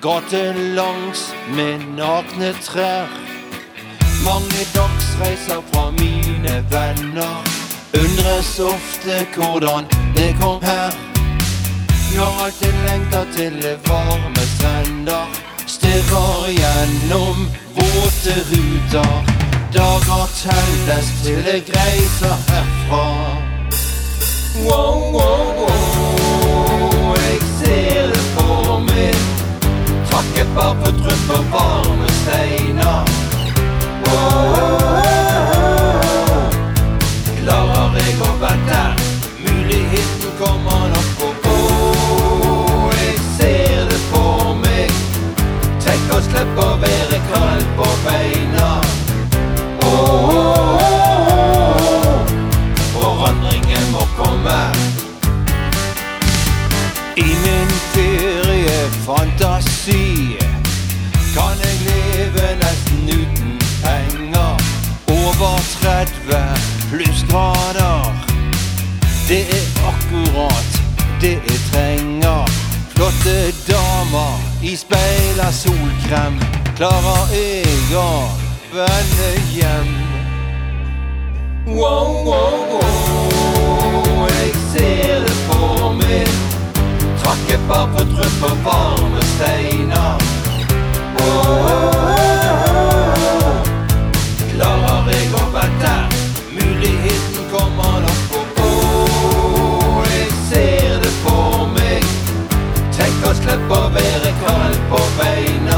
gatelangs med nakne trær. Mange dagsreiser fra mine venner, undres ofte hvordan det kom her. Jeg har alltid lengtet til varme strender, stirrer gjennom våte ruter. Dager telles til jeg reiser herfra. Wow, wow, wow, jeg ser det for meg, takket bare på trøtt og varme steiner. Klarer jeg å vente, muligheten kommer nok på. Jeg ser det for meg, tenk å slippe å være kald på beina. Forandringen må komme. I min feriefantasi kan jeg leve nesten uten penger. Over 30 plussgrader, det akkurat det jeg trenger. Flotte damer i speil av solkrem, klarer jeg å vende hjem. Wow, wow, wow, jeg ser det for meg, takket bare på trøtt og varme steiner. Klarer jeg å vente, muligheten kommer nok på. Jeg ser det for meg, tenk å slippe å være kald på beina.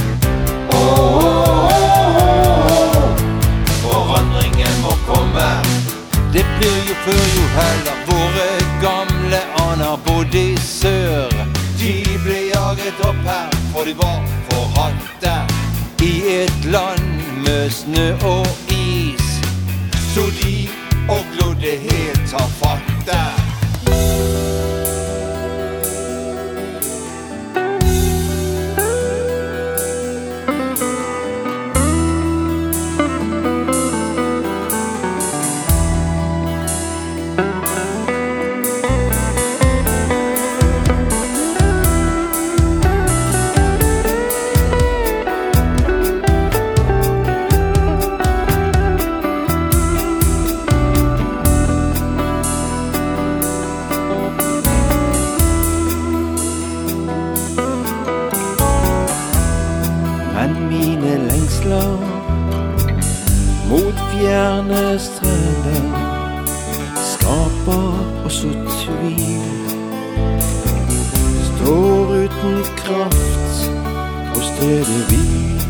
Forandringen må komme. Det blir jo før jo heller. Våre gamle aner bodde i sør. De ble jaget opp her, for de var forhatte. I et land med snø og is, så de og glodde helt tafatte. Men mine lengsler mot fjerne strender skaper også tvil. Står uten kraft på stedet hvil.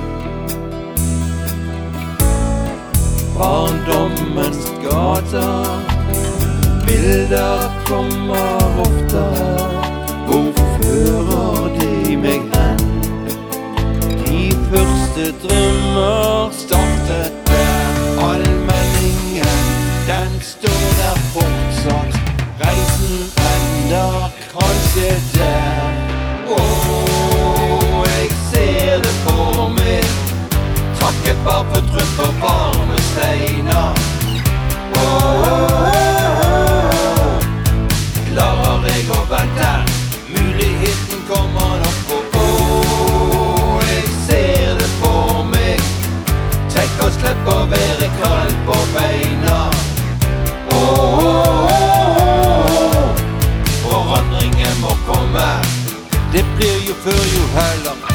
Barndommens gater, bilder kommer oftere. Hvor fører de meg hen? Første drømmer startet der. Allmenningen, den står der fortsatt. Reisen ender kanskje der. Jeg ser det for meg, takket bare på trøtt og varme steiner. Klarer jeg å vente, muligheten kommer nok på. Tenk å slippe å være kald på beina. Forandringen må komme. Det blir jo før jo heller.